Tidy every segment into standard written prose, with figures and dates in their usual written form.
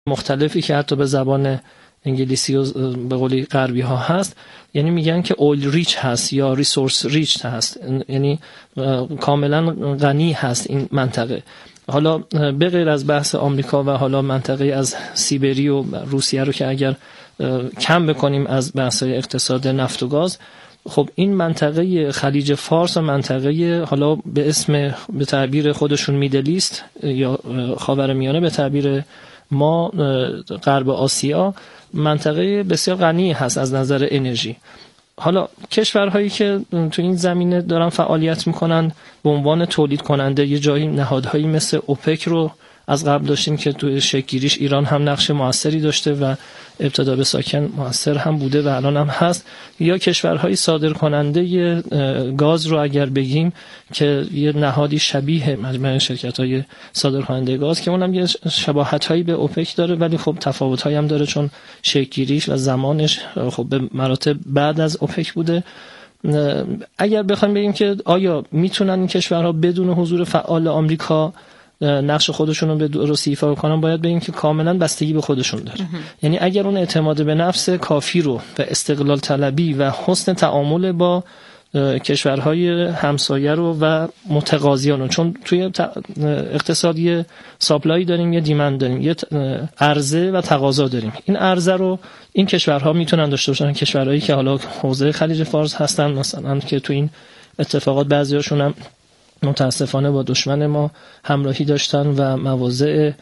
مختلفی که حتی به زبان انگلیسی و به قولی غربی ها هست، یعنی میگن که اویل ریچ هست یا ریسورس ریچ هست، یعنی کاملا غنی هست این منطقه. حالا به غیر از بحث آمریکا و حالا منطقه از سیبری و روسیه رو که اگر کم بکنیم از بحث اقتصاد نفت و گاز، خب این منطقه خلیج فارس و منطقه حالا به اسم به تعبیر خودشون میدل ایست یا خاورمیانه، به تعبیر ما غرب آسیا، منطقه بسیار غنی هست از نظر انرژی. حالا کشورهایی که تو این زمینه دارن فعالیت میکنن به عنوان تولید کننده، یه جایی نهادهایی مثل اوپک رو از قبل داشتیم که تو شکل‌گیریش ایران هم نقش موثری داشته و ابتدا به ساکن موثر هم بوده و الان هم هست، یا کشورهای صادر کننده گاز رو اگر بگیم که یه نهادی شبیه مجمع شرکت‌های صادر کننده گاز که اونم یه شباهت‌هایی به اوپک داره ولی خب تفاوت‌هایی هم داره چون شکل‌گیریش و زمانش خب به مراتب بعد از اوپک بوده. اگر بخوایم بگیم که آیا میتونن این کشورها بدون حضور فعال آمریکا نقش خودشون رو به درستی ایفا کنن، باید بگیم که کاملا بستگی به خودشون داره. یعنی اگر اون اعتماد به نفس کافی رو و استقلال طلبی و حسن تعامل با کشورهای همسایه رو و متقاضیان رو، چون توی اقتصادی ساپلای داریم، یه دیمند داریم، یه عرضه و تقاضا داریم. این عرضه رو این کشورها میتونن داشته باشن. کشورهایی که حالا حوزه خلیج فارس هستن مثلا که تو این اتفاقات بعضیاشون هم متاسفانه با دشمن ما همراهی داشتن و مواضع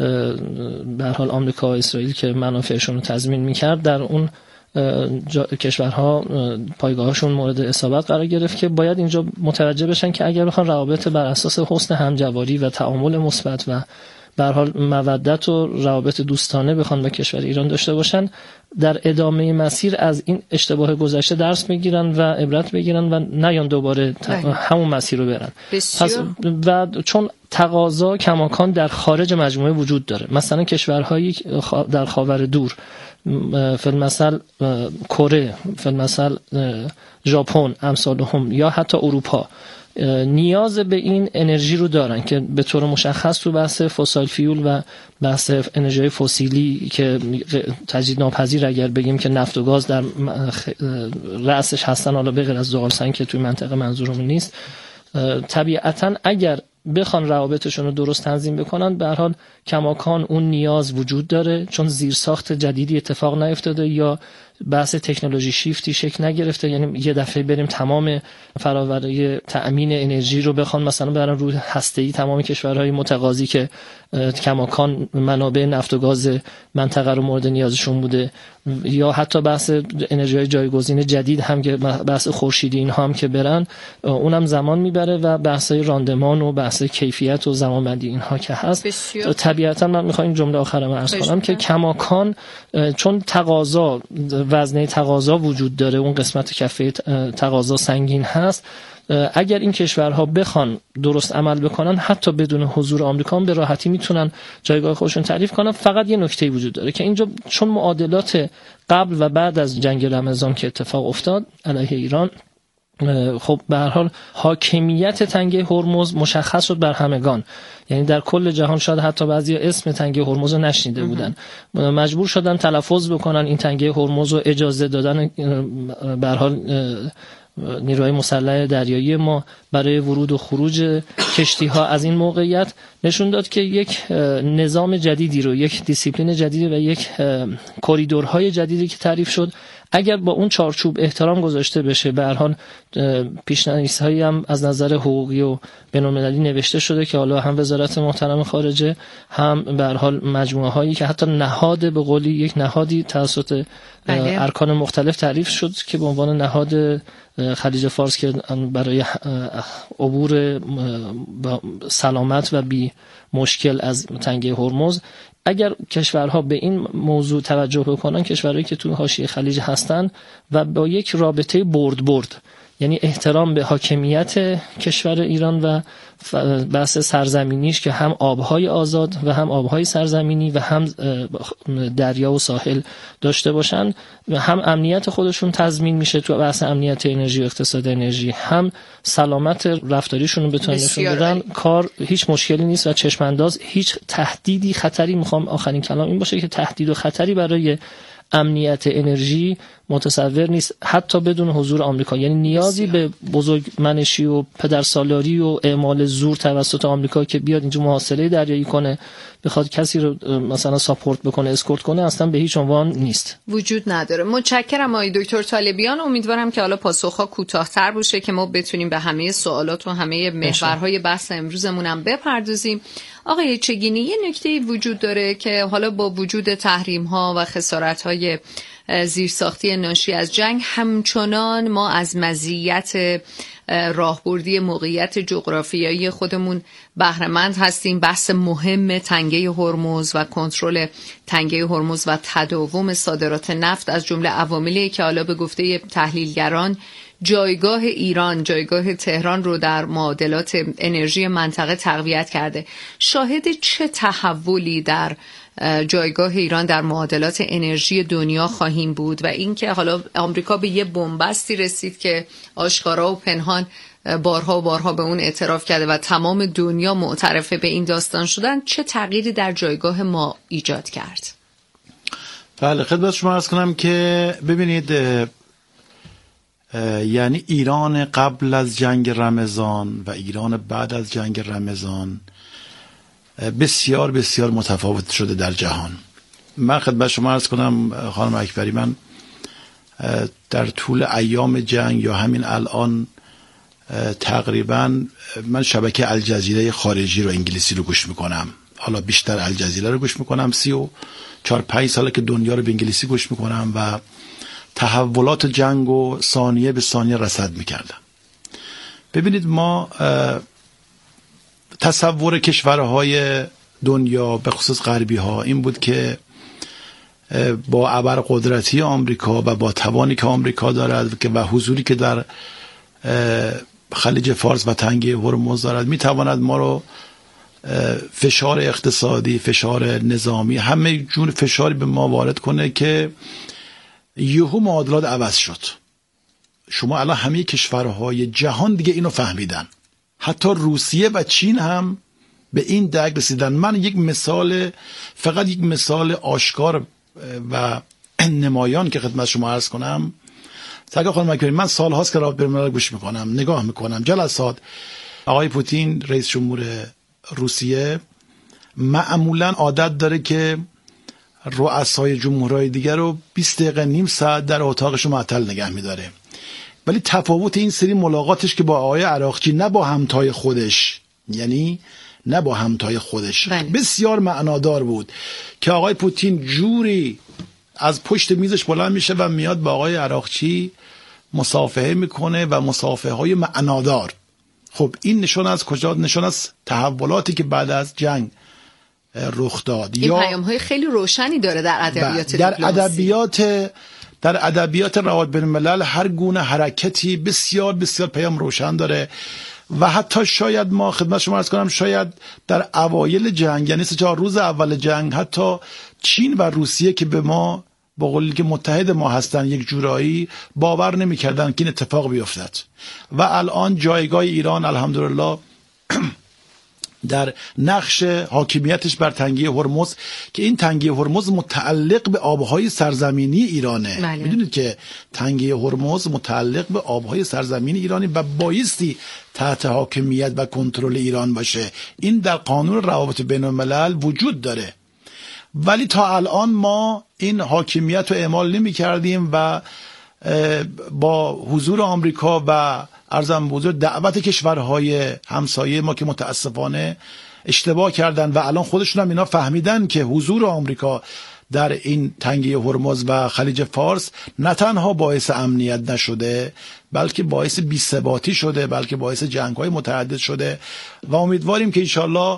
به هر حال آمریکا و اسرائیل که منافعشون رو تضمین میکرد در اون کشورها پایگاهشون مورد اصابت قرار گرفت، که باید اینجا متوجه بشن که اگر بخوان روابط بر اساس حسن همجواری و تعامل مثبت و به هر حال مودت و روابط دوستانه بخوان با کشور ایران داشته باشن، در ادامه مسیر از این اشتباه گذشته درس بگیرن و عبرت بگیرن و نیان دوباره همون مسیر رو برن. پس و چون تقاضا کماکان در خارج مجموعه وجود داره، مثلا کشورهایی در خاور دور، فی‌المثل کره، فی‌المثل ژاپن، امثالهم، یا حتی اروپا، نیاز به این انرژی رو دارن که به طور مشخص تو بحث فسیل فیول و بحث انرژی فسیلی که تجدید ناپذیر اگر بگیم که نفت و گاز در رأسش هستن، حالا به غیر از زغال سنگ که توی منطقه منظورمون نیست، طبیعتاً اگر بخوان روابطشون رو درست تنظیم بکنن، به هر حال کماکان اون نیاز وجود داره، چون زیرساخت جدیدی اتفاق نیفتاده یا بحث تکنولوژی شیفتی شکل نگرفته. یعنی یه دفعه بریم تمام فراوری تأمین انرژی رو بخوان مثلا برن روی هسته‌ای تمام کشورهای متقاضی که کماکان منابع نفت و گاز منطقه رو مورد نیازشون بوده، یا حتی بحث انرژی‌های جایگزین جدید هم که بحث خورشیدی اینها هم که برن، اونم زمان میبره و بحث‌های راندمان و بحث کیفیت و زمانبندی اینها که هست. طبیعتاً من می‌خوام این جمله آخرم عرض کنم که کماکان چون تقاضا، وزنه تقاضا وجود داره، اون قسمت کفه تقاضا سنگین هست، اگر این کشورها بخوان درست عمل بکنن حتی بدون حضور آمریکا هم به راحتی میتونن جایگاه خودشون تعریف کنن. فقط یه نکته وجود داره که اینجا چون معادلات قبل و بعد از جنگ رمضان که اتفاق افتاد علیه ایران، خب به هر حال حاکمیت تنگه هرمز مشخص شد بر همگان، یعنی در کل جهان شاید حتی بعضی اسم تنگه هرمز رو نشنیده بودن، مجبور شدن تلفظ بکنن این تنگه هرمز رو، اجازه دادن به هر حال نیروهای مسلح دریایی ما برای ورود و خروج کشتی ها از این موقعیت نشون داد که یک نظام جدیدی رو، یک دیسیپلین جدیدی و یک کریدورهای جدیدی که تعریف شد، اگر با اون چارچوب احترام گذاشته بشه، به هر حال پیشنهادهایی هم از نظر حقوقی و بین‌المللی نوشته شده که حالا هم وزارت محترم خارجه هم به هر حال مجموعه هایی که حتی نهاد به قولی یک نهادی توسط ارکان مختلف تعریف شد که به عنوان نهاد خلیج فارس که برای عبور سلامت و بی مشکل از تنگه هرمز، اگر کشورها به این موضوع توجه بکنن، کشورهایی که تو حاشیه خلیج هستن و با یک رابطه برد یعنی احترام به حاکمیت کشور ایران و بحث سرزمینیش که هم آبهای آزاد و هم آبهای سرزمینی و هم دریا و ساحل داشته باشن و هم امنیت خودشون تضمین میشه تو بحث امنیت انرژی و اقتصاد انرژی، هم سلامت رفتاریشون رو بتونن نشون بدن. کار هیچ مشکلی نیست و چشمانداز هیچ تهدیدی خطری، میخوام آخرین کلام این باشه که تهدید و خطری برای امنیت انرژی متصور نیست حتی بدون حضور آمریکا. یعنی نیازی به بزرگمنشی و پدرسالاری و اعمال زور توسط آمریکا که بیاد اینجا محاصره دریایی کنه، بخواد کسی رو مثلا ساپورت بکنه، اسکورت کنه، اصلا به هیچ عنوان نیست، وجود نداره. متشکرم آقای دکتر طالبیان. امیدوارم که حالا پاسخ‌ها کوتاه‌تر باشه که ما بتونیم به همه سوالات و همه محورهای بحث امروزمون هم بپردازیم. آقای چگینی، یه نکته وجود داره که حالا با وجود تحریم‌ها و خسارت‌های زیرساختی ناشی از جنگ همچنان ما از مزیت راهبردی موقعیت جغرافیایی خودمون بهره‌مند هستیم. بحث مهم تنگه هرمز و کنترل تنگه هرمز و تداوم صادرات نفت از جمله عواملی که حالا به گفته تحلیلگران جایگاه ایران، جایگاه تهران رو در معادلات انرژی منطقه تقویت کرده. شاهد چه تحولی در جایگاه ایران در معادلات انرژی دنیا خواهیم بود و اینکه حالا آمریکا به یه بنبستی رسید که آشکارا و پنهان بارها و بارها به اون اعتراف کرده و تمام دنیا معترفه به این داستان شدن، چه تغییری در جایگاه ما ایجاد کرد؟ بله، خدمت شما عرض کنم که ببینید، یعنی ایران قبل از جنگ رمضان و ایران بعد از جنگ رمضان بسیار بسیار متفاوت شده در جهان. من خدمت شما عرض کنم خانم اکبری، من در طول ایام جنگ یا همین الان تقریبا من شبکه الجزیره خارجی رو انگلیسی رو گوش میکنم. حالا بیشتر الجزیره رو گوش میکنم، 34-5 ساله که دنیا رو به انگلیسی گوش میکنم و تحولات جنگ و ثانیه به ثانیه رصد میکردم. ببینید، ما تصور کشورهای دنیا به خصوص غربی ها این بود که با ابرقدرتی آمریکا و با توانی که آمریکا دارد و حضوری که در خلیج فارس و تنگه هرمز دارد میتواند ما رو فشار اقتصادی، فشار نظامی، همه جور فشاری به ما وارد کنه که یهو معادلات عوض شد. شما الان همه کشورهای جهان دیگه اینو فهمیدن، حتی روسیه و چین هم به این درک رسیدن. من فقط یک مثال آشکار و نمایان که خدمت شما عرض کنم. سرکار خانم اکبری، من سال هاست که رابط بین‌الملل گوش میکنم، نگاه میکنم جلسات آقای پوتین رئیس جمهور روسیه معمولا عادت داره که رؤسای جمهورهای دیگر رو 20 دقیقه نیم ساعت در اتاقش معطل نگه میداره. ولی تفاوت این سری ملاقاتش که با آقای عراقچی، نه با همتای خودش، یعنی نه با همتای خودش، بسیار معنادار بود که آقای پوتین جوری از پشت میزش بلند میشه و میاد با آقای عراقچی مصافحه میکنه و مصافحه های معنادار. خب این نشان از کجا؟ نشان از تحولاتی که بعد از جنگ رخ داد. این پیام‌های خیلی روشنی داره در ادبیات دیپلماسی. در ادبیات روابط بین الملل هر گونه حرکتی بسیار بسیار پیام روشن داره و حتی شاید ما خدمت شما عرض کنم شاید در اوایل جنگ، یعنی 3-4 روز اول جنگ، حتی چین و روسیه که به ما با قولی که متحد ما هستن یک جورایی باور نمی‌کردن که این اتفاق بیفتد و الان جایگاه ایران الحمدلله در نقش حاکمیتش بر تنگه هرمز که این تنگه هرمز متعلق به آبهای سرزمینی ایرانه. میدونید که تنگه هرمز متعلق به آبهای سرزمینی ایرانی و بایستی تحت حاکمیت و کنترل ایران باشه. این در قانون روابط بین الملل وجود داره، ولی تا الان ما این حاکمیت رو اعمال نمی کردیم و با حضور آمریکا و عرضم به حضور دعوت کشورهای همسایه ما که متاسفانه اشتباه کردن و الان خودشون هم اینا فهمیدن که حضور آمریکا در این تنگه هرمز و خلیج فارس نه تنها باعث امنیت نشده بلکه باعث بی‌ثباتی شده، بلکه باعث جنگ‌های متعدد شده و امیدواریم که انشالله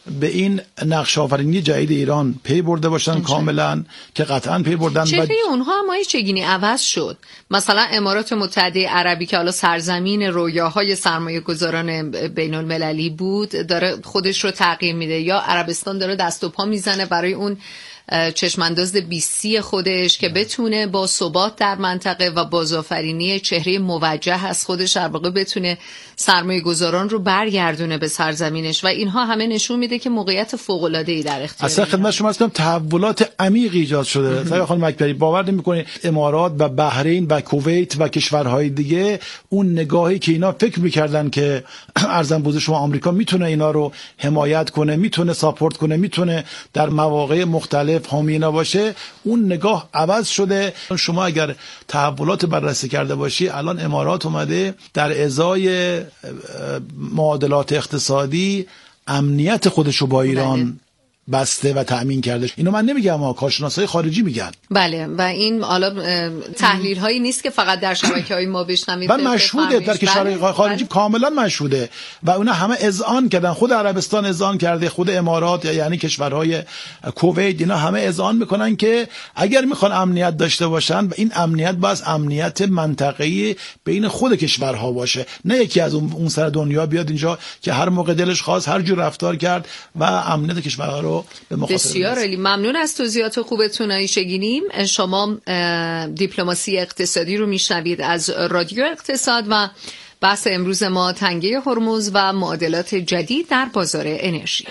به این نقش آفرینی جدید ایران پی برده باشن کاملا که قطعا پی بردن. چهره اونها هم چگونه عوض شد؟ مثلا امارات متحده عربی که حالا سرزمین رویاهای سرمایه گذاران بین المللی بود داره خودش رو تغییر میده، یا عربستان داره دست و پا میزنه برای اون چشمانداز 20 خودش که بتونه با ثبات در منطقه و بازآفرینی چهره موجه از خودش در واقع بتونه سرمایه گذاران رو برگردونه به سرزمینش و اینها همه نشون میده که موقعیت فوق‌العاده‌ای در اختیار. اصلا خدمت شما هستم تحولات عمیق ایجاد شده. سایه خانم اکبری باور نمی‌کنید امارات و بحرین و کویت و کشورهای دیگه اون نگاهی که اینا فکر می‌کردن که ارزم بوده شما آمریکا میتونه اینا رو حمایت کنه، میتونه ساپورت کنه، میتونه در مواقع مختلف حامی اینا باشه، اون نگاه عوض شده. شما اگر تحولات بررسی کرده باشی الان امارات اومده در ازای معادلات اقتصادی امنیت خودشو با ایران بسته و تأمین کرده. اینو من نمیگم، ما کارشناسای خارجی میگن. بله و این حالا تحلیل هایی نیست که فقط در شبکه‌های ما بشنوید. و مشهوده در کشورهای خارجی کاملا مشهوده و اونا همه اذعان کردن. خود عربستان اذعان کرده، خود امارات یعنی کشورهای کویت اینا همه اذعان میکنن که اگر میخوان امنیت داشته باشن و این امنیت باز امنیت منطقه‌ای بین خود کشورها باشه، نه یکی از اون سر دنیا بیاد اینجا که هر موقع دلش خواست هر جور رفتار کرد و امنیت کشورها رو بسیار عالی. ممنون از توضیحات خوبتون آقای شگینی. شما دیپلماسی اقتصادی رو میشنوید از رادیو اقتصاد و بحث امروز ما تنگه هرمز و معادلات جدید در بازار انرژی.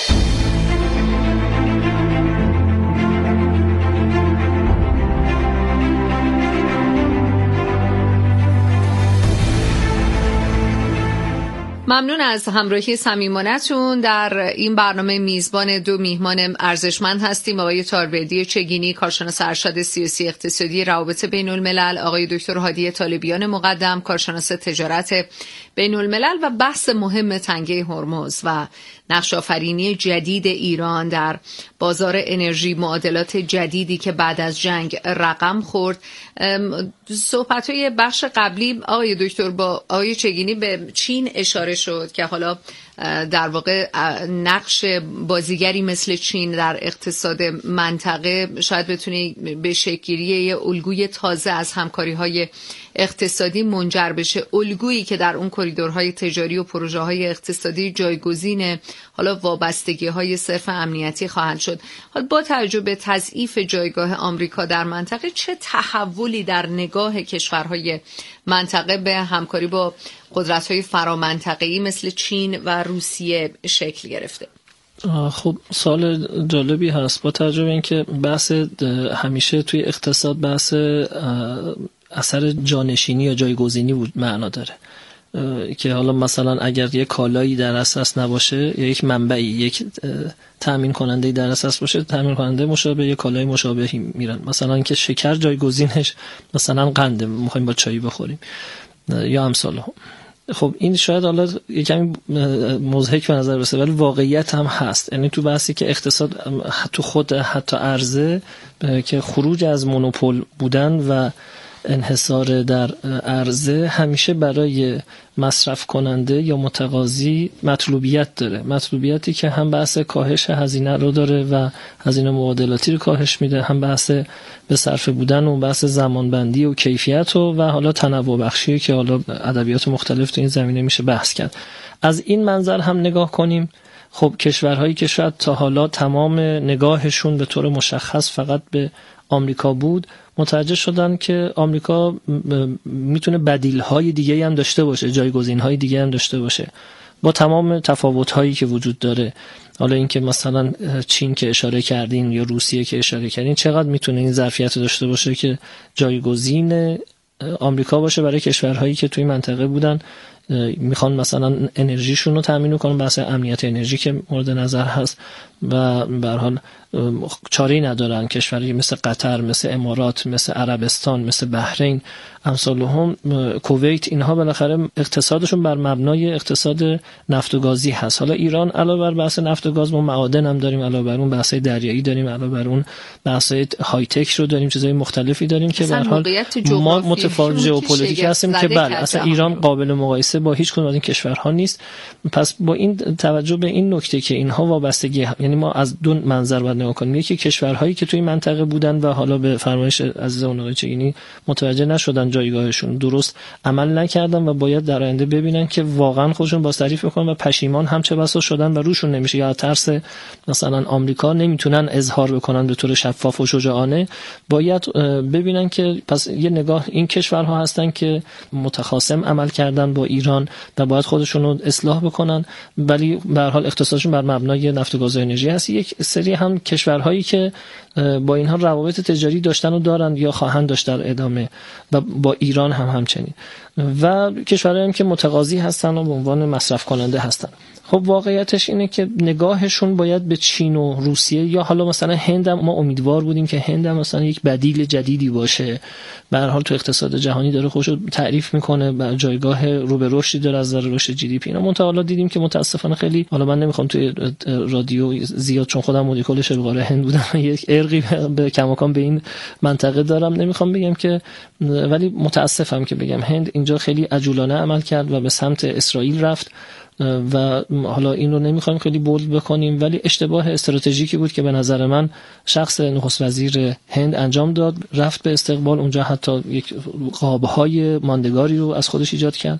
ممنون از همراهی صمیمانه‌تون. در این برنامه میزبان دو میهمان ارزشمند هستیم، آقای تاروردی چگینی، کارشناس ارشد سیاسی اقتصادی روابط بین الملل، آقای دکتر هادی طالبیان مقدم، کارشناس تجارت بین الملل و بحث مهم تنگه هرمز و نقش آفرینی جدید ایران در بازار انرژی، معادلات جدیدی که بعد از جنگ رقم خورد. صحبت‌های بخش قبلی آقای دکتر با آقای چگینی به چین اشاره شد که حالا در واقع نقش بازیگری مثل چین در اقتصاد منطقه شاید بتونه به شکل‌گیری الگوی تازه از همکاری‌های اقتصادی منجر بشه، الگویی که در اون کریدورهای تجاری و پروژه‌های اقتصادی جایگزین حالا وابستگی‌های صرف امنیتی خواهند شد. حالا با توجه به تضعیف جایگاه آمریکا در منطقه چه تحولی در نگاه کشورهای منطقه به همکاری با قدرت‌های فرامنطقه‌ای مثل چین و روسیه شکل گرفته؟ خب سوال جالبی هست با توجه به اینکه بحث همیشه توی اقتصاد بحث اثر جانشینی یا جایگزینی بود معنا داره که حالا مثلا اگر یک کالایی در اساس نباشه یا یک منبعی یک تامین کننده در اساس باشه، تامین کننده مشابه یک کالای مشابهی میرن. مثلا اینکه شکر جایگزینش مثلا قنده، میخوایم با چای بخوریم یا امثال هم. خب این شاید حالا یکمی مضحک به نظر برسه ولی واقعیت هم هست. یعنی تو بحثی که اقتصاد تو خود حتی عرضه که خروج از مونوپول بودن و انحصار در عرضه همیشه برای مصرف کننده یا متقاضی مطلوبیت داره، مطلوبیتی که هم بحث کاهش هزینه رو داره و هزینه مبادلاتی رو کاهش میده، هم بحث به صرفه بودن و بحث زمانبندی و کیفیت و حالا تنوع بخشی که حالا ادبیات مختلف تو این زمینه میشه بحث کرد. از این منظر هم نگاه کنیم، خب کشورهایی که شاید تا حالا تمام نگاهشون به طور مشخص فقط به آمریکا بود متوجه شدن که آمریکا میتونه بدیل‌های دیگه هم داشته باشه، جایگزین‌های دیگه هم داشته باشه با تمام تفاوت‌هایی که وجود داره. حالا اینکه مثلا چین که اشاره کردین یا روسیه که اشاره کردین چقدر میتونه این ظرفیت داشته باشه که جایگزین آمریکا باشه برای کشورهایی که توی منطقه بودن میخوان مثلا انرژیشون رو تامین کنن، بحث امنیت انرژی که مورد نظر هست و به هر حال چاره‌ای ندارن. کشوری مثل قطر، مثل امارات، مثل عربستان، مثل بحرین، امثالهم، کویت، اینها بالاخره اقتصادشون بر مبنای اقتصاد نفت و گازی هست. حالا ایران علاوه بر بحث نفت و گاز ما معادن هم داریم، علاوه بر اون بحث دریایی داریم، علاوه بر اون بحث های تک رو داریم، چیزای مختلفی داریم که به هر حال ما متفاوت ژئوپلیتیک هستیم که بله اصلا ایران قابل مقایسه با هیچ کدوم از این کشورها نیست. پس با این توجه به این نکته که اینها وابستگی، یعنی ما از دو منظر باید نگاه کنیم. یکی کشورهایی که توی منطقه بودن و حالا به فرمایش عزیزمون آقای چگینی متوجه نشدن، جایگاهشون درست عمل نکردن و باید در آینده ببینن که واقعا خودشون بازتعریف بکنن و پشیمان هم چه بسا شدن و روشون نمیشه، یا ترس مثلا آمریکا نمیتونن اظهار بکنن به طور شفاف و شجاعانه. باید ببینن که پس یه نگاه این کشورها هستن که متخاصم عمل کردن با ایران و باید خودشون رو اصلاح بکنن، ولی به هر حال اقتصادشون بر مبنای نفت و گاز و انرژی هست. یک سری هم کشورهایی که با اینها روابط تجاری داشتن و دارن یا خواهند داشت در ادامه و با ایران هم همچنین، و کشورهایی هم که متقاضی هستن و به عنوان مصرف کننده هستن. خب واقعیتش اینه که نگاهشون باید به چین و روسیه یا حالا مثلا هند هم، ما امیدوار بودیم که هند هم مثلا یک بدیل جدیدی باشه، به هر حال تو اقتصاد جهانی داره خودش رو تعریف میکنه، با جایگاه رو به رشدی داره از نظر رشد جی دی پی. اینا منتها دیدیم که متاسفانه خیلی، حالا من نمیخوام توی رادیو زیاد چون خودم مدیر کل شبکه‌های هند بودم یک ارقی به کماکان به این منطقه دارم، نمیخوام بگم که، ولی متاسفم که بگم هند اینجا خیلی عجولانه عمل کرد و به سمت اسرائیل رفت و حالا این رو نمیخوایم خیلی بولد بکنیم، ولی اشتباه استراتژیکی بود که به نظر من شخص نخست وزیر هند انجام داد، رفت به استقبال اونجا، حتی یک قابهای ماندگاری رو از خودش ایجاد کرد.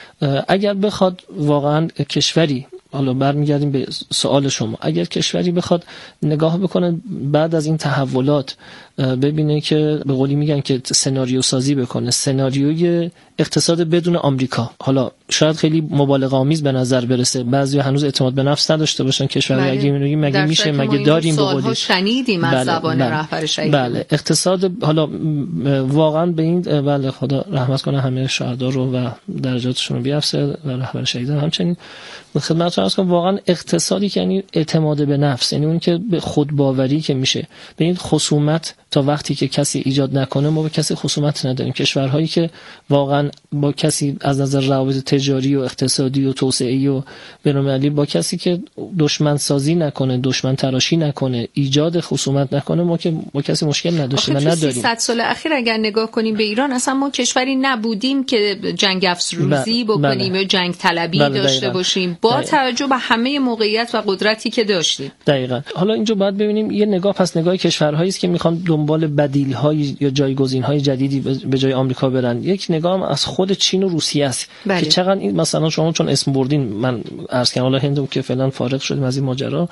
اگر بخواد واقعا کشوری، حالا برمیگردیم به سوال شما، اگر کشوری بخواد نگاه بکنه بعد از این تحولات، ببینه که به قولی میگن که سناریو سازی بکنه، سناریوی اقتصاد بدون آمریکا، حالا شاید خیلی مبالغه آمیز به نظر برسه، بعضیا هنوز اعتماد به نفس نداشته باشن کشوری، مگه میشه، مگه داریم به قولی شنیدیم از زبان رهبر شهید. بله اقتصاد، حالا واقعا به این، بله خدا رحمت کنه همه شهدا رو و درجاتشون رو بیافزه و رهبر شهید همچنین. خدمتتون عرض کنم واقعا اقتصادی که یعنی اعتماد به نفس، یعنی اون که به خود باوری که میشه. به این خصومت تا وقتی که کسی ایجاد نکنه ما به کسی خصومت نداریم. کشورهایی که واقعا با کسی از نظر روابط تجاری و اقتصادی و توسعه‌ای و بین‌المللی با کسی که دشمن سازی نکنه، دشمن تراشی نکنه، ایجاد خصومت نکنه، ما که با کسی مشکل نداشتیم و نداریم. 300 سال اخیر اگر نگاه کنیم به ایران، اصلا ما کشوری نبودیم که جنگ افروزی بکنیم یا جنگ طلبی داشته باشیم با توجه به همه موقعیت و قدرتی که داشتیم. دقیقاً. حالا اینجا باید ببینیم یه نگاه، پس نگاه کشورهایی است که میخوان دنبال بدیل‌های یا جایگزین‌های جدیدی به جای آمریکا برن. یک نگاه هم از خود چین و روسیه است که چقدر این، مثلا شما چون اسم بردین من عرض کردم، حالا هندو که فعلا فارغ شدیم از این ماجرا،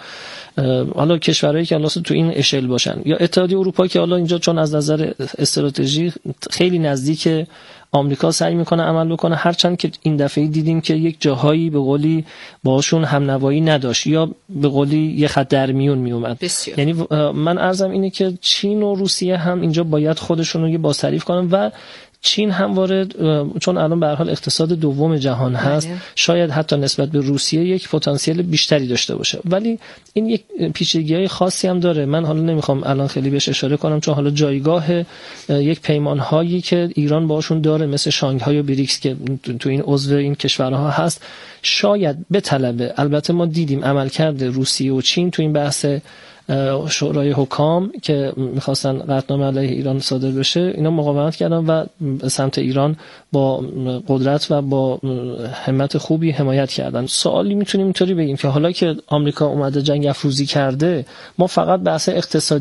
حالا کشورهایی که حالا تو این اشل باشن، یا اتحادیه اروپا که حالا اینجا چون از نظر استراتژی خیلی نزدیک آمریکا سعی میکنه عمل بکنه، هرچند که این دفعه دیدیم که یک جاهایی به قولی باشون همنوایی نداشت یا به قولی یه خط در میون میومد. یعنی من عرضم اینه که چین و روسیه هم اینجا باید خودشون رو یه بازتعریف کنن و چین هم وارد، چون الان به هر حال اقتصاد دوم جهان هست، شاید حتی نسبت به روسیه یک پتانسیل بیشتری داشته باشه، ولی این یک پیچیدگی‌های خاصی هم داره. من حالا نمیخوام الان خیلی بهش اشاره کنم، چون حالا جایگاه یک پیمان‌هایی که ایران باشون داره مثل شانگهای و بریکس که تو این عضو این کشورها هست، شاید به طلبه. البته ما دیدیم عملکرد روسیه و چین تو این بحث شورای حکام که میخواستن قطعنامه علیه ایران صادر بشه، اینا مقاومت کردن و به سمت ایران با قدرت و با همت خوبی حمایت کردن. سوالی میتونیم اینطوری بگیم که حالا که آمریکا اومده جنگ افروزی کرده، ما فقط بحث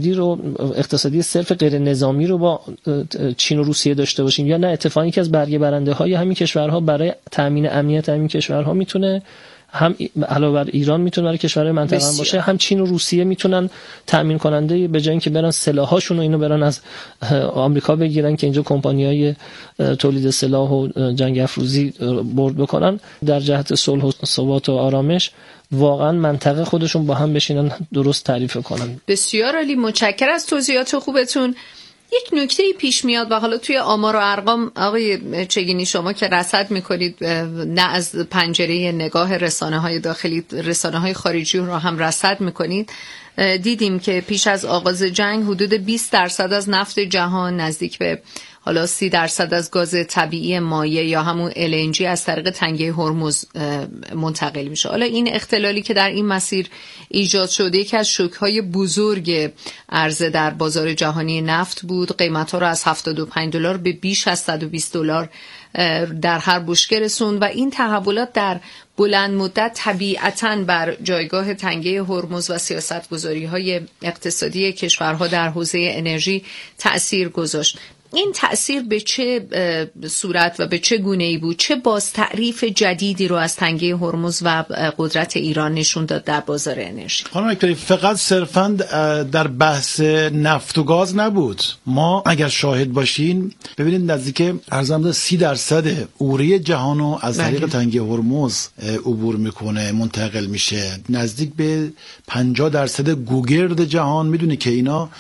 اقتصادی صرف غیر نظامی رو با چین و روسیه داشته باشیم، یا نه اتفاقی که از برگه برنده های همین کشورها برای تامین امنیت همین کشورها میتونه هم علاوه بر ایران میتونه برای کشورهای منطقه هم باشه، هم چین و روسیه میتونن تامین کننده، به جای اینکه برن سلاحاشون و اینو برن از آمریکا بگیرن که اینجا کمپانیای تولید سلاح و جنگ افروزی برد بکنن، در جهت صلح و ثبات و آرامش واقعا منطقه خودشون با هم بشینن درست تعریف کنن. بسیار عالی، متشکرم از توضیحات خوبتون. یک نکته پیش میاد و حالا توی آمار و ارقام آقای چگینی شما که رصد میکنید، نه از پنجره نگاه رسانه‌های داخلی، رسانه‌های خارجی رو هم رصد میکنید، دیدیم که پیش از آغاز جنگ حدود 20% از نفت جهان، نزدیک به حالا 30% از گاز طبیعی مایع یا همون LNG از طریق تنگه هرمز منتقل میشه. حالا این اختلالی که در این مسیر ایجاد شده یکی از شوک‌های بزرگ عرضه در بازار جهانی نفت بود. قیمت‌ها رو از $75 به بیش از $120 در هر بشکه رسوند و این تحولات در بلند مدت طبیعتاً بر جایگاه تنگه هرمز و سیاست‌گذاری‌های اقتصادی کشورها در حوزه انرژی تأثیر گذاشت. این تأثیر به چه صورت و به چه گونه‌ای بود؟ چه باز تعریف جدیدی رو از تنگه هرمز و قدرت ایران نشون داد در بازار انرژی؟ خانم اکبری، فقط صرفاً در بحث نفت و گاز نبود. ما اگر شاهد باشین ببینید نزدیک ارزم 30% اوره جهانو از طریق تنگه هرمز عبور میکنه، منتقل میشه. نزدیک به 50% گوگرد جهان میدونه که اینا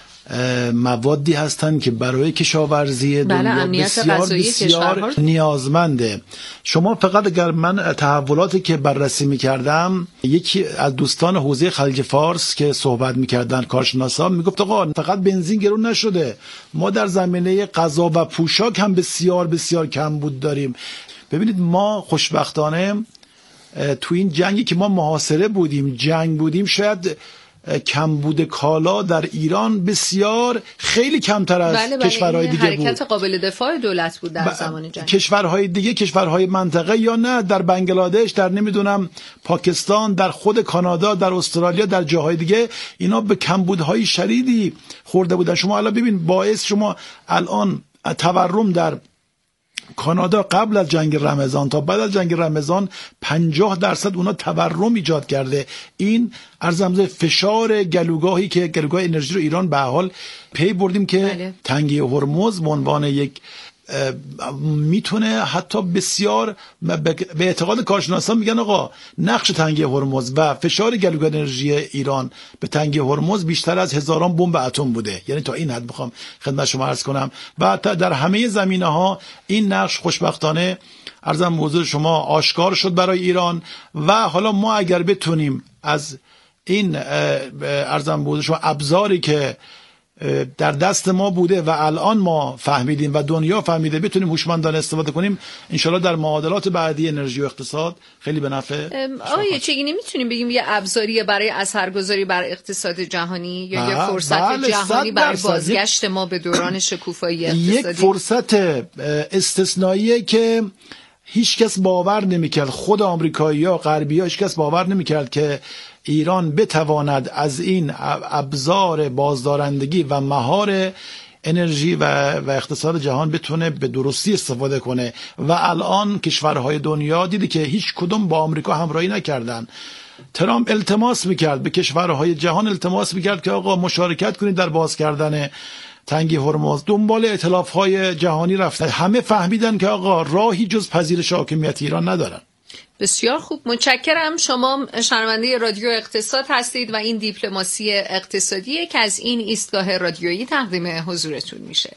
موادی هستند که برای کشاورزی دنیا بسیار نیازمنده. شما فقط اگر من تحولاتی که بررسی میکردم، یکی از دوستان حوزه خلیج فارس که صحبت میکردن، کارشناسا، میگفت آقا فقط بنزین گرون نشده، ما در زمینه غذا و پوشاک هم بسیار بسیار کمبود داریم. ببینید ما خوشبختانه تو این جنگی که ما محاصره بودیم، جنگ بودیم، شاید کمبود کالا در ایران بسیار خیلی کمتر از کشورهای دیگه بود. حرکت قابل دفاع دولت بود در زمان جنگ. کشورهای دیگه، کشورهای منطقه یا نه، در بنگلادش، در نمیدونم پاکستان، در خود کانادا، در استرالیا، در جاهای دیگه، اینا به کمبودهای شدیدی خورده بودن. شما الان ببین، باعث شما الان تورم در کانادا قبل از جنگ رمضان تا بعد از جنگ رمضان 50% اونا تورم ایجاد کرده. این ارزمزه فشار گلوگاهی که گلوگاه انرژی رو ایران به حال پی بردیم که تنگه هرمز به عنوان یک میتونه حتی بسیار به اعتقاد کارشناسان میگن آقا نقش تنگه هرمز و فشار گلوگاه انرژی ایران به تنگه هرمز بیشتر از هزاران بمب اتم بوده. یعنی تا این حد میخوام خدمت شما عرض کنم و در همه زمینه ها این نقش خوشبختانه عرضم موضوع شما آشکار شد برای ایران. و حالا ما اگر بتونیم از این عرضم موضوع شما ابزاری که در دست ما بوده و الان ما فهمیدیم و دنیا فهمیده بتونیم هوشمندانه استفاده کنیم، انشالله در معادلات بعدی انرژی و اقتصاد خیلی به نفع. آقای چگینی میتونیم بگیم یه ابزاری برای اثرگذاری بر اقتصاد جهانی یا یه فرصت جهانی برای بازگشت ما به دوران شکوفایی اقتصادی؟ یک فرصت استثنائیه که هیچ کس باور نمیکرد، خود آمریکایی‌ها، غربی‌ها، هیچ کس باور نمیکرد که ایران بتواند از این ابزار بازدارندگی و مهار انرژی و اقتصاد جهان بتونه به درستی استفاده کنه. و الان کشورهای دنیا دیدی که هیچ کدوم با آمریکا همراهی نکردن. ترامپ التماس میکرد به کشورهای جهان، التماس میکرد که آقا مشارکت کنید در باز کردن تنگه هرمز. دنبال ائتلاف‌های جهانی رفتن. همه فهمیدن که آقا راهی جز پذیرش حاکمیت ایران ندارن. بسیار خوب، متشکرم. شما شنونده رادیو اقتصاد هستید و این دیپلماسی اقتصادیه که از این ایستگاه رادیویی تقدیم حضورتون میشه.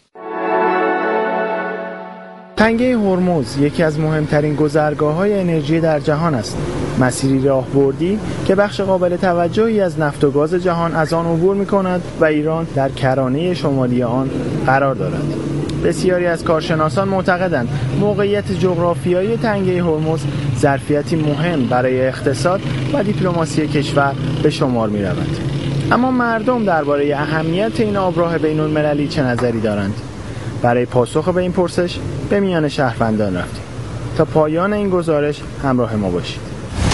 تنگه هرمز یکی از مهمترین گذرگاه‌های انرژی در جهان است. مسیری راهبردی که بخش قابل توجهی از نفت و گاز جهان از آن عبور می‌کند و ایران در کرانه شمالی آن قرار دارد. بسیاری از کارشناسان معتقدند موقعیت جغرافیایی تنگه هرمز ظرفیتی مهم برای اقتصاد و دیپلماسی کشور به شمار می‌رود. اما مردم درباره اهمیت این آبراه بین‌المللی چه نظری دارند؟ برای پاسخ به این پرسش به میان شهروندان رفتیم. تا پایان این گزارش همراه ما باشید.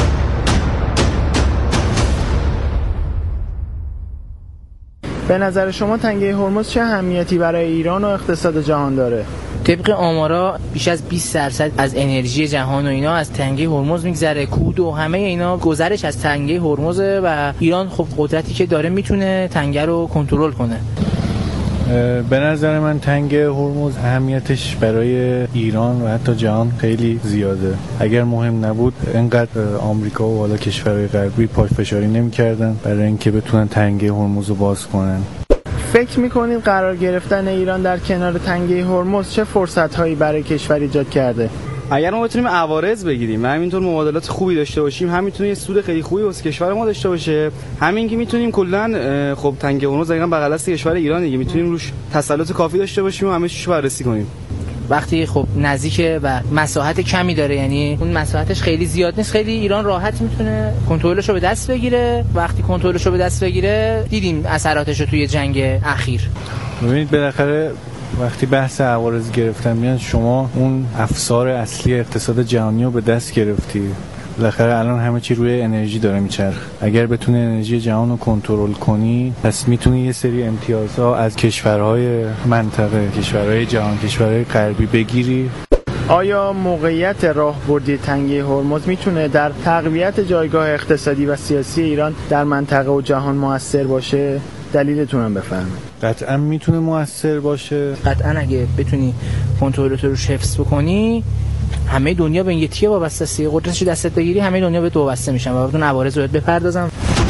به نظر شما تنگه هرمز چه اهمیتی برای ایران و اقتصاد جهان داره؟ طبق آمارا بیش از 20% از انرژی جهان و اینا از تنگه هرمز میگذره. کود و همه اینا گذرش از تنگه هرمز و ایران خب قدرتی که داره میتونه تنگه رو کنترل کنه. به نظر من تنگه هرمز اهمیتش برای ایران و حتی جهان خیلی زیاده. اگر مهم نبود اینقدر آمریکا و حالا کشورهای غربی پافشاری نمی‌کردن برای اینکه بتونن تنگه هرمز رو باز کنن. فکر می‌کنید قرار گرفتن ایران در کنار تنگه هرمز چه فرصت‌هایی برای کشور ایجاد کرده؟ اگر ما بتونیم عوارض بگیریم و همینطور مبادلات خوبی داشته باشیم، هم میتونه یه سود خیلی خوبی واسه کشور ما داشته باشه، همین که میتونیم کلا خب تنگه هرمز دقیقاً بغل دست کشور ایران دیگه، میتونیم روش تسلط کافی داشته باشیم و همه چیزو بررسی کنیم. وقتی خب نزدیکه و مساحت کمی داره، یعنی اون مساحتش خیلی زیاد نیست، خیلی ایران راحت میتونه کنترلش رو به دست بگیره. وقتی کنترلش رو به دست بگیره دیدیم اثراتش رو توی جنگ اخیر. ببینید بالاخره وقتی بحث عوارض گرفتن میاد، شما اون افسار اصلی اقتصاد جهانی رو به دست گرفتی. بالاخره الان همه چی روی انرژی داره میچرخ. اگر بتونی انرژی جهان رو کنترل کنی، پس میتونی یه سری امتیازها از کشورهای منطقه، کشورهای جهان، کشورهای غربی بگیری. آیا موقعیت راهبردی تنگه هرمز میتونه در تقویت جایگاه اقتصادی و سیاسی ایران در منطقه و جهان مؤثر باشه؟ دلیلتون هم بفرمایید. قطعا میتونه مؤثر باشه. قطعا اگه بتونی کنترلت رو حفظ بکنی، همه دنیا به این یه تیه وابسته است. قدرتش دستت بگیری، همه دنیا به تو وابسته میشن و بدون عوارض رو بپردازن.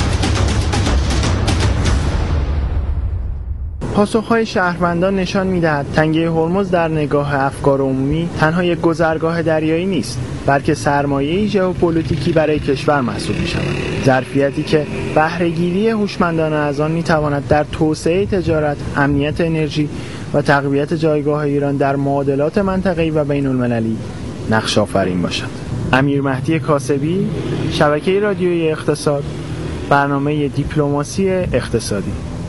پاسخهای شهروندان نشان می‌دهد تنگه هرمز در نگاه افکار عمومی تنها یک گذرگاه دریایی نیست، بلکه سرمایه‌ای ژئوپلیتیکی برای کشور محسوب می‌شود. ظرفیتی که بهره‌گیری هوشمندانه از آن می‌تواند در توسعه تجارت، امنیت انرژی و تقویت جایگاه ایران در معادلات منطقه‌ای و بین‌المللی نقش آفرین باشد. امیر مهدی کاسبی، شبکه رادیویی اقتصاد، برنامه دیپلماسی اقتصادی.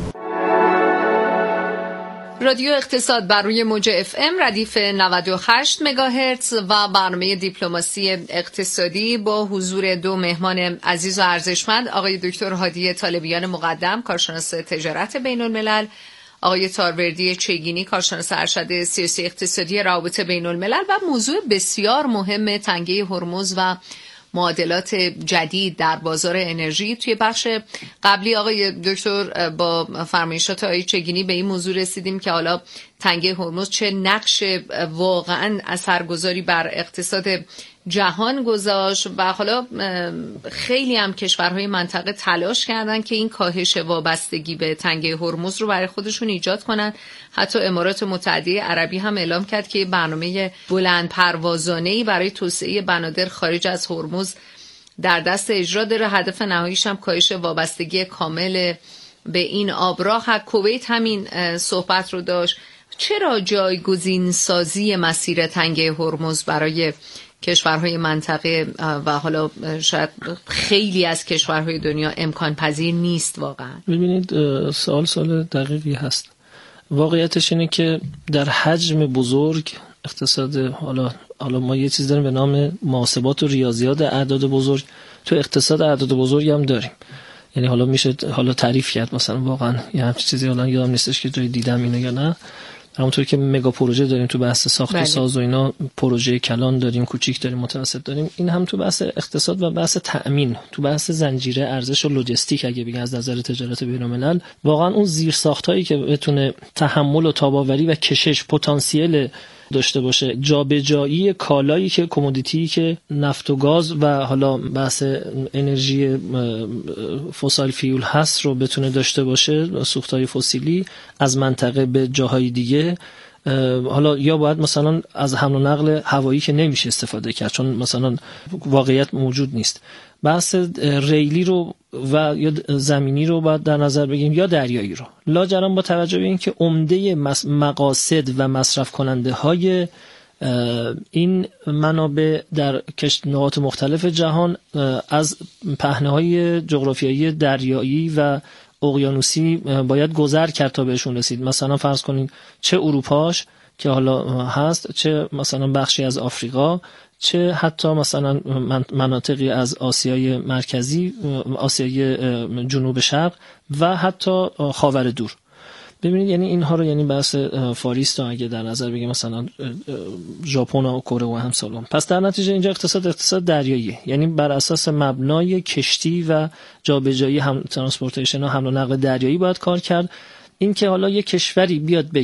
رادیو اقتصاد بر روی موج FM ردیف 98 مگاهرتز و برنامه دیپلماسی اقتصادی با حضور دو مهمان عزیز و ارزشمند، آقای دکتر هادی طالبیان مقدم، کارشناس تجارت بین الملل، آقای تاروردی چگینی، کارشناس ارشد سیاسی اقتصادی روابط بین الملل، و موضوع بسیار مهم تنگه هرمز و معادلات جدید در بازار انرژی. توی بخش قبلی آقای دکتر با فرمایشات آقای چگینی به این موضوع رسیدیم که حالا تنگه هرمز چه نقش واقعا اثرگذاری بر اقتصاد جهان گذاشت و حالا خیلی هم کشورهای منطقه تلاش کردن که این کاهش وابستگی به تنگه هرمز رو برای خودشون ایجاد کنن. حتی امارات متحده عربی هم اعلام کرد که برنامه بلند پروازانه‌ای برای توسعه بنادر خارج از هرمز در دست اجرا داره. هدف نهاییش هم کاهش وابستگی کامل به این آبراه. کویت همین صحبت رو داشت. چرا جایگزین سازی مسیر تنگه هرمز برای کشورهای منطقه و حالا شاید خیلی از کشورهای دنیا امکان پذیر نیست واقعا؟ ببینید سوال دقیقی هست. واقعیتش اینه که در حجم بزرگ اقتصاد، حالا ما یه چیز داریم به نام محاسبات و ریاضیات اعداد بزرگ، تو اقتصاد اعداد بزرگی هم داریم. یعنی حالا میشه تعریف کرد مثلا واقعا یه همچین چیزی الان یادم نیستش که جای دیدم اینو یا نه. همونطور که مگا پروژه داریم تو بحث ساخت و ساز و اینا، پروژه کلان داریم، کوچیک داریم، متوسط داریم، این هم تو بحث اقتصاد و بحث تأمین، تو بحث زنجیره ارزش و لوجستیک اگه بگیم از نظر تجارت بین‌الملل، واقعا اون زیرساختایی که بتونه تحمل و تاب‌آوری و کشش پتانسیل داشته باشه، جابجایی کالایی که کمودیتی که نفت و گاز و حالا بحث انرژی فسیل فیول هست رو بتونه داشته باشه، سوختهای فسیلی از منطقه به جاهای دیگه. حالا یا باید مثلا از حمل و نقل هوایی که نمیشه استفاده کرد چون مثلا واقعیت موجود نیست، بحث ریلی رو و یا زمینی رو باید در نظر بگیریم یا دریایی رو، لاجرم با توجه به اینکه عمده مقاصد و مصرف کننده های این منابع در نقاط مختلف جهان از پهنه‌های جغرافیایی دریایی و اقیانوسی باید گذر کرد تا بهشون رسید. مثلا فرض کنین چه اروپاش که حالا هست، چه مثلا بخشی از آفریقا، چه حتی مثلا مناطقی از آسیای مرکزی، آسیای جنوب شرق و حتی خاور دور. ببینید یعنی اینها رو، یعنی بحث فاریست اگه در نظر بگیم مثلا ژاپن و کره و همسالون، پس در نتیجه اینجا اقتصاد دریایی، یعنی بر اساس مبنای کشتی و جابجایی ترانسپورتیشن و حمل و نقل دریایی باید کار کرد. این که حالا یک کشوری بیاد بگه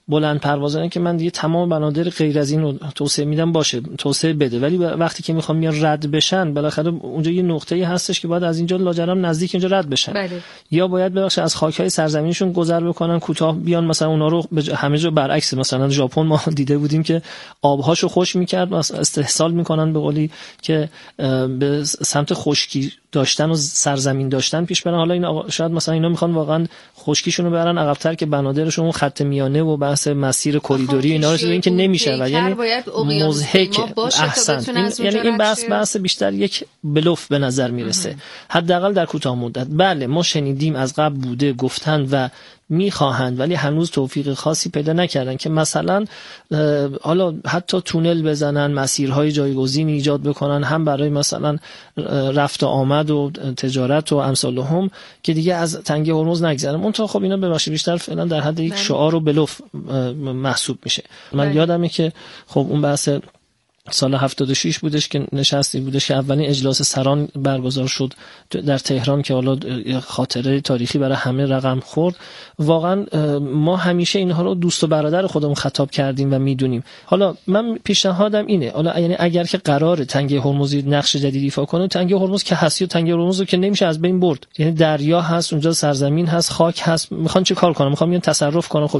بلند پروازانه که من دیگه تمام بنادر غیر از این رو توسعه میدم باشه، توسعه بده، ولی وقتی که میخوام میان رد بشن بالاخره اونجا یه نقطه‌ای هستش که باید از اینجا لاجرم نزدیک اینجا رد بشن. بله. یا باید ببخش از خاک‌های سرزمینشون گذر بکنن کوتاه بیان، مثلا اونا رو همه جا برعکس، مثلا ژاپن ما دیده بودیم که آبهاشو خوش میکرد، استحصال میکنن به قولی که به سمت خشکی داشتن و سرزمین داشتن پیش برن. حالا این شاید مثلا اینا میخوان واقعا خشکیشون رو برن عقب‌تر که بنادرشون خط میانه و بحث مسیر کریدوری اینا رو این که نمیشه و یعنی مضحک. احسن، یعنی این بحث بیشتر یک بلوف به نظر میرسه حداقل در کوتاه مدت. بله ما شنیدیم از قبل بوده، گفتن و میخواهند، ولی هنوز توفیق خاصی پیدا نکردن که مثلا حالا حتی تونل بزنن، مسیرهای جایگزین ایجاد بکنن، هم برای مثلا رفت و آمد و تجارت و امثال هم، که دیگه از تنگه هرمز نگذرن. اون تا خب اینا ببخشید بیشتر فعلا در حد یک شعار و بلوف محسوب میشه. من یادمه که خب اون بحث سال 76 بودش که نشستی بودش که اولین اجلاس سران برگزار شد در تهران که حالا خاطره تاریخی برای همه رقم خورد. واقعا ما همیشه اینها رو دوست و برادر خودمون خطاب کردیم و میدونیم. حالا من پیشنهادم اینه، حالا یعنی اگر که قراره تنگه هرمز نقش جدید ایفا کنه، تنگه هرمز که هست و تنگه هرمز رو که نمیشه از بین برد، یعنی دریا هست اونجا، سرزمین هست، خاک هست، میخوان چه کار کنن؟ میخوان بیان تصرف کنن. خب